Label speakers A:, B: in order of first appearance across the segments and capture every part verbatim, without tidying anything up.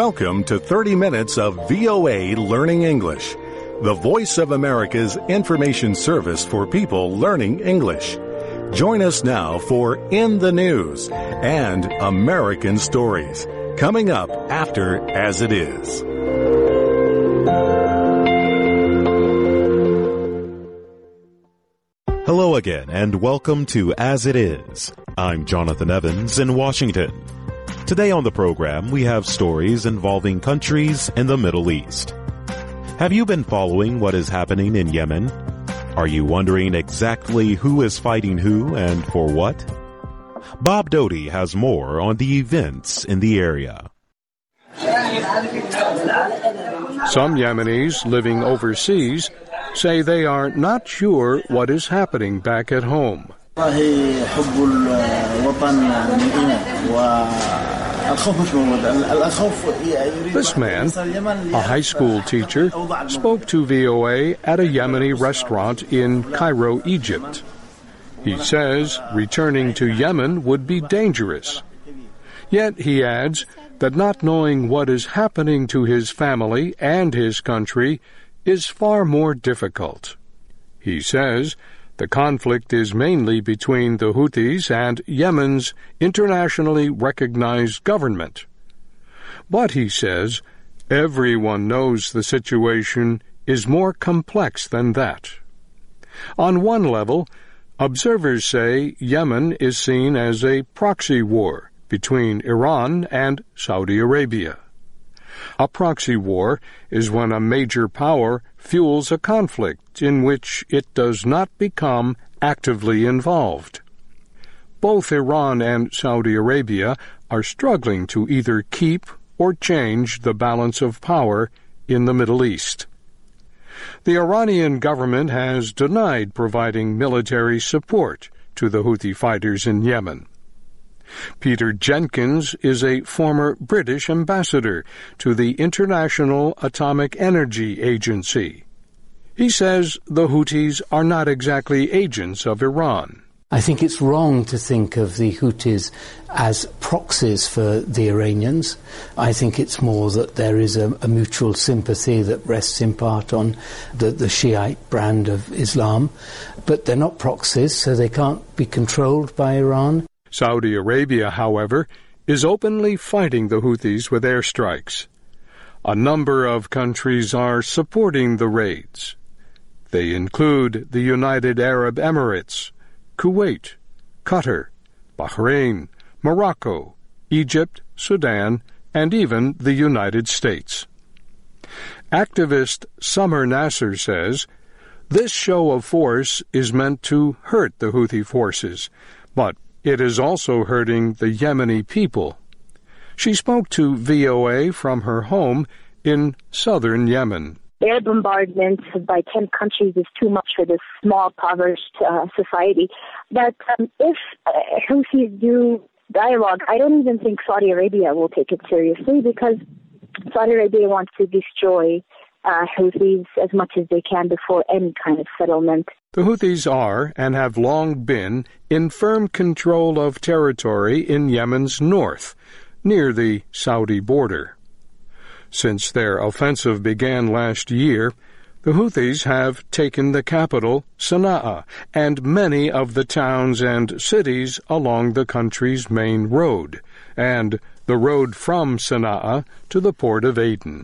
A: Welcome to thirty minutes of V O A Learning English, the voice of America's information service for people learning English. Join us now for In the News and American Stories, coming up after As It Is.
B: Hello again, and welcome to As It Is. I'm Jonathan Evans in Washington. Today on the program, we have stories involving countries in the Middle East. Have you been following what is happening in Yemen? Are you wondering exactly who is fighting who and for what? Bob Doty has more on the events in the area.
C: Some Yemenis living overseas say they are not sure what is happening back at home. This man, a high school teacher, spoke to V O A at a Yemeni restaurant in Cairo, Egypt. He says returning to Yemen would be dangerous. Yet, he adds, that not knowing what is happening to his family and his country is far more difficult. He says the conflict is mainly between the Houthis and Yemen's internationally recognized government. But, he says, everyone knows the situation is more complex than that. On one level, observers say Yemen is seen as a proxy war between Iran and Saudi Arabia. A proxy war is when a major power fuels a conflict in which it does not become actively involved. Both Iran and Saudi Arabia are struggling to either keep or change the balance of power in the Middle East. The Iranian government has denied providing military support to the Houthi fighters in Yemen. Peter Jenkins is a former British ambassador to the International Atomic Energy Agency. He says the Houthis are not exactly agents of Iran.
D: I think it's wrong to think of the Houthis as proxies for the Iranians. I think it's more that there is a, a mutual sympathy that rests in part on the, the Shiite brand of Islam. But they're not proxies, so they can't be controlled by Iran.
C: Saudi Arabia, however, is openly fighting the Houthis with airstrikes. A number of countries are supporting the raids. They include the United Arab Emirates, Kuwait, Qatar, Bahrain, Morocco, Egypt, Sudan, and even the United States. Activist Summer Nasser says, this show of force is meant to hurt the Houthi forces, but it is also hurting the Yemeni people. She spoke to V O A from her home in southern Yemen.
E: Air bombardment by ten countries is too much for this small, impoverished uh, society. But um, if uh, Houthis do dialogue, I don't even think Saudi Arabia will take it seriously, because Saudi Arabia wants to destroy uh, Houthis as much as they can before any kind of settlement.
C: The Houthis are, and have long been, in firm control of territory in Yemen's north, near the Saudi border. Since their offensive began last year, the Houthis have taken the capital, Sana'a, and many of the towns and cities along the country's main road, and the road from Sana'a to the port of Aden.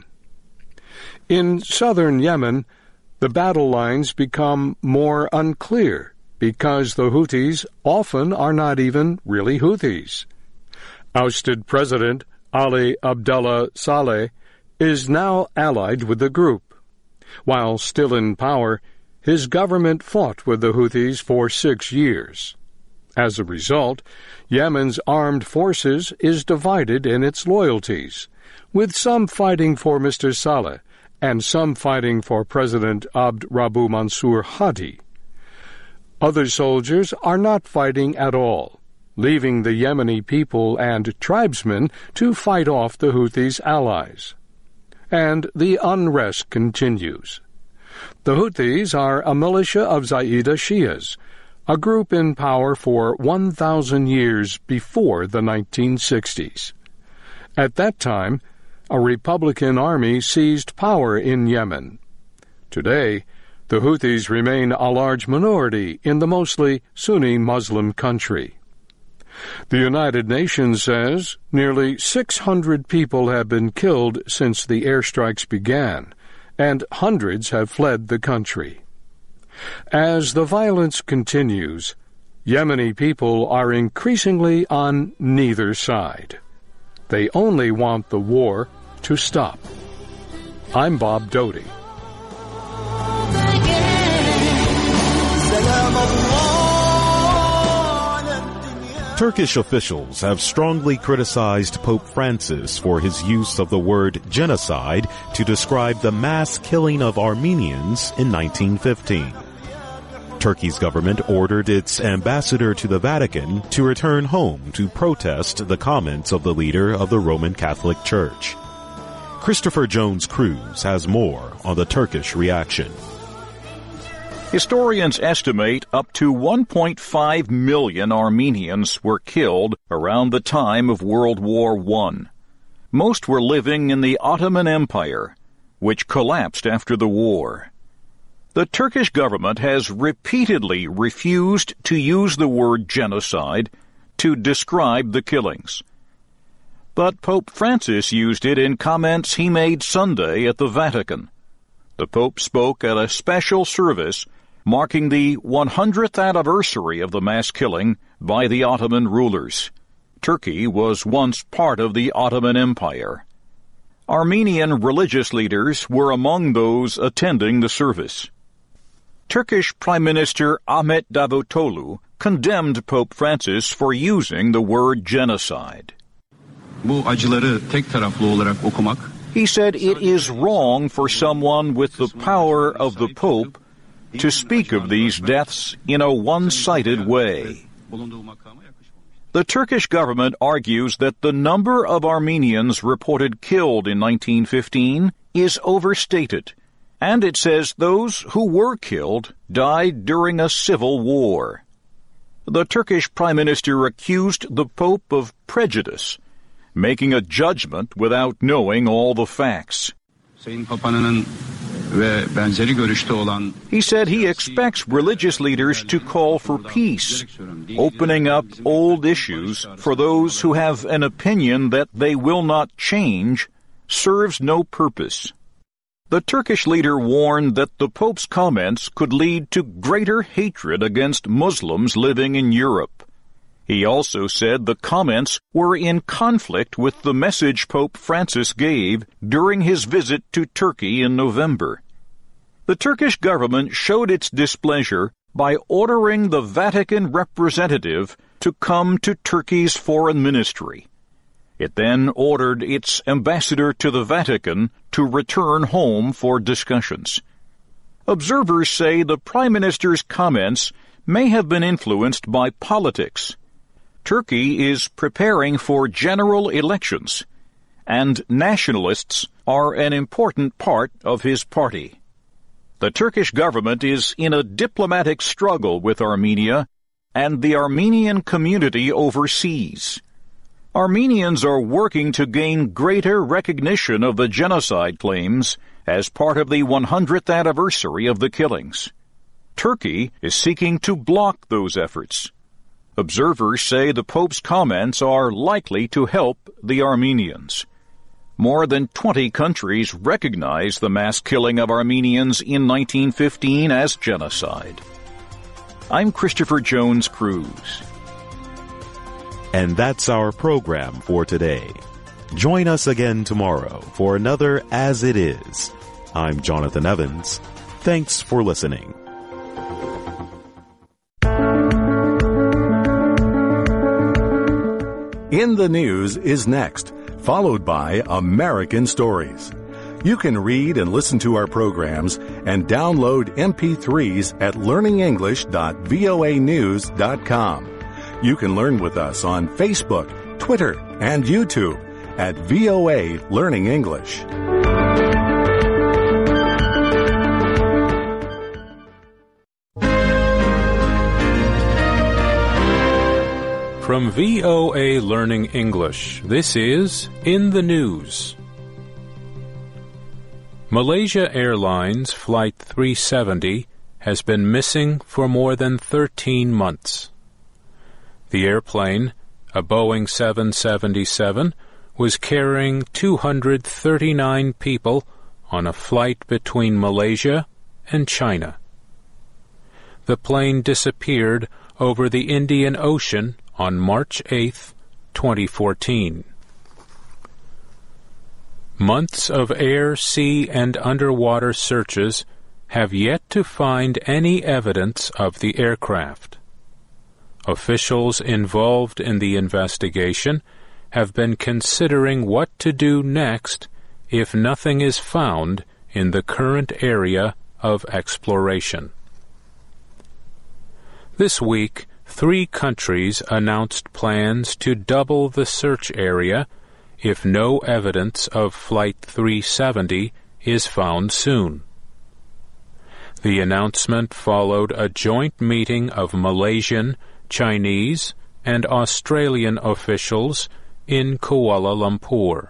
C: In southern Yemen, the battle lines become more unclear because the Houthis often are not even really Houthis. Ousted President Ali Abdullah Saleh is now allied with the group. While still in power, his government fought with the Houthis for six years. As a result, Yemen's armed forces is divided in its loyalties, with some fighting for Mister Saleh and some fighting for President Abd Rabbu Mansur Hadi. Other soldiers are not fighting at all, leaving the Yemeni people and tribesmen to fight off the Houthis' allies. And the unrest continues. The Houthis are a militia of Zaida Shias, a group in power for one thousand years before the nineteen sixties. At that time, a Republican army seized power in Yemen. Today, the Houthis remain a large minority in the mostly Sunni Muslim country. The United Nations says nearly six hundred people have been killed since the airstrikes began, and hundreds have fled the country. As the violence continues, Yemeni people are increasingly on neither side. They only want the war to stop. I'm Bob Doty.
B: Turkish officials have strongly criticized Pope Francis for his use of the word genocide to describe the mass killing of Armenians in nineteen fifteen. Turkey's government ordered its ambassador to the Vatican to return home to protest the comments of the leader of the Roman Catholic Church. Christopher Jones-Cruz has more on the Turkish reaction.
F: Historians estimate up to one point five million Armenians were killed around the time of World War One. Most were living in the Ottoman Empire, which collapsed after the war. The Turkish government has repeatedly refused to use the word genocide to describe the killings. But Pope Francis used it in comments he made Sunday at the Vatican. The Pope spoke at a special service marking the one hundredth anniversary of the mass killing by the Ottoman rulers. Turkey was once part of the Ottoman Empire. Armenian religious leaders were among those attending the service. Turkish Prime Minister Ahmet Davutoglu condemned Pope Francis for using the word genocide. He said it is wrong for someone with the power of the Pope to speak of these deaths in a one-sided way. The Turkish government argues that the number of Armenians reported killed in nineteen fifteen is overstated, and it says those who were killed died during a civil war. The Turkish Prime Minister accused the Pope of prejudice, making a judgment without knowing all the facts. He said he expects religious leaders to call for peace, opening up old issues for those who have an opinion that they will not change serves no purpose. The Turkish leader warned that the Pope's comments could lead to greater hatred against Muslims living in Europe. He also said the comments were in conflict with the message Pope Francis gave during his visit to Turkey in November. The Turkish government showed its displeasure by ordering the Vatican representative to come to Turkey's foreign ministry. It then ordered its ambassador to the Vatican to return home for discussions. Observers say the Prime Minister's comments may have been influenced by politics. Turkey is preparing for general elections, and nationalists are an important part of his party. The Turkish government is in a diplomatic struggle with Armenia and the Armenian community overseas. Armenians are working to gain greater recognition of the genocide claims as part of the one hundredth anniversary of the killings. Turkey is seeking to block those efforts. Observers say the Pope's comments are likely to help the Armenians. More than twenty countries recognize the mass killing of Armenians in nineteen fifteen as genocide. I'm Christopher Jones-Cruz.
B: And that's our program for today. Join us again tomorrow for another As It Is. I'm Jonathan Evans. Thanks for listening.
A: In the News is next, followed by American Stories. You can read and listen to our programs and download M P threes at learning english dot voa news dot com. You can learn with us on Facebook, Twitter, and YouTube at V O A Learning English.
C: From V O A Learning English, this is In the News.
G: Malaysia Airlines Flight three seventy has been missing for more than thirteen months. The airplane, a Boeing seven seventy-seven, was carrying two hundred thirty-nine people on a flight between Malaysia and China. The plane disappeared over the Indian Ocean on March eighth, twenty fourteen. Months of air, sea, and underwater searches have yet to find any evidence of the aircraft. Officials involved in the investigation have been considering what to do next if nothing is found in the current area of exploration. This week, three countries announced plans to double the search area if no evidence of Flight three seventy is found soon. The announcement followed a joint meeting of Malaysian, Chinese, and Australian officials in Kuala Lumpur.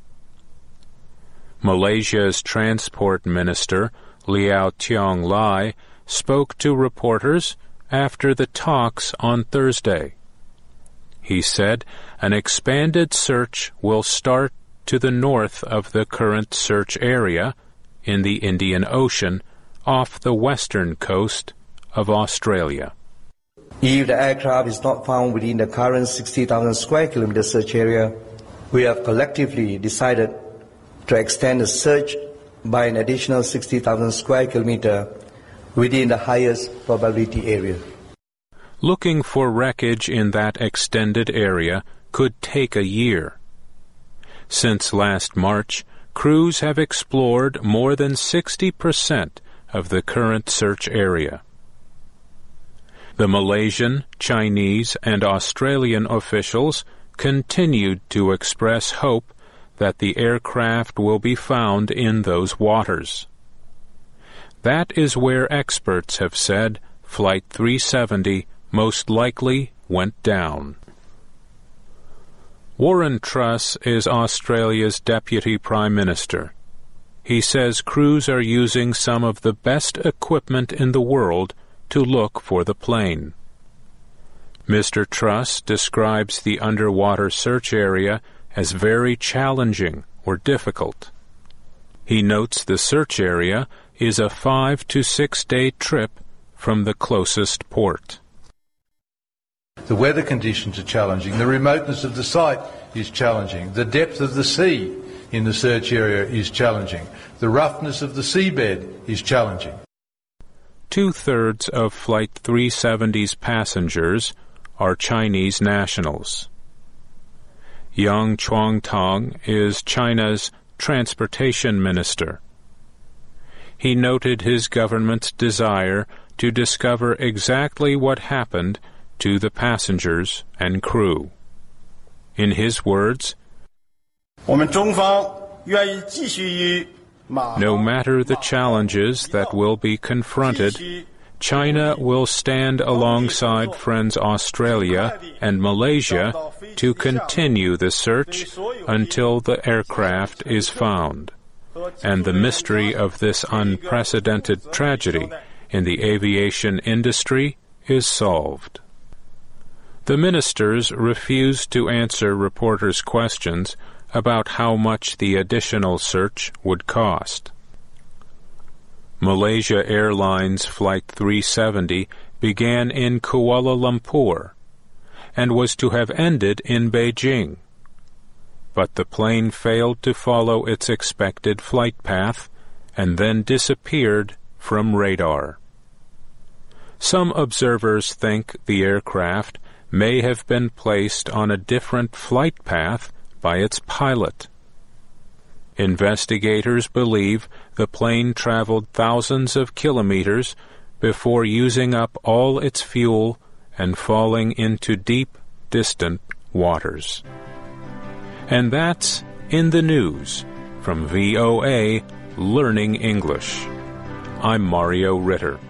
G: Malaysia's Transport Minister, Liao Tiong Lai, spoke to reporters after the talks on Thursday. He said an expanded search will start to the north of the current search area in the Indian Ocean off the western coast of Australia.
H: If the aircraft is not found within the current sixty thousand square kilometer search area, we have collectively decided to extend the search by an additional sixty thousand square kilometer within the highest probability area.
G: Looking for wreckage in that extended area could take a year. Since last March, crews have explored more than sixty percent of the current search area. The Malaysian, Chinese, and Australian officials continued to express hope that the aircraft will be found in those waters. That is where experts have said Flight three seventy most likely went down. Warren Truss is Australia's Deputy Prime Minister. He says crews are using some of the best equipment in the world to look for the plane. Mister Truss describes the underwater search area as very challenging or difficult. He notes the search area is a five to six day trip from the closest port.
I: The weather conditions are challenging. The remoteness of the site is challenging. The depth of the sea in the search area is challenging. The roughness of the seabed is challenging.
G: Two-thirds of Flight three seventy's passengers are Chinese nationals. Yang Chuangtong is China's transportation minister. He noted his government's desire to discover exactly what happened to the passengers and crew. In his words, "No matter the challenges that will be confronted, China will stand alongside friends Australia and Malaysia to continue the search until the aircraft is found, and the mystery of this unprecedented tragedy in the aviation industry is solved." The ministers refused to answer reporters' questions about how much the additional search would cost. Malaysia Airlines Flight three seventy began in Kuala Lumpur and was to have ended in Beijing, but the plane failed to follow its expected flight path and then disappeared from radar. Some observers think the aircraft may have been placed on a different flight path by its pilot. Investigators believe the plane traveled thousands of kilometers before using up all its fuel and falling into deep, distant waters. And that's In the News from V O A Learning English. I'm Mario Ritter.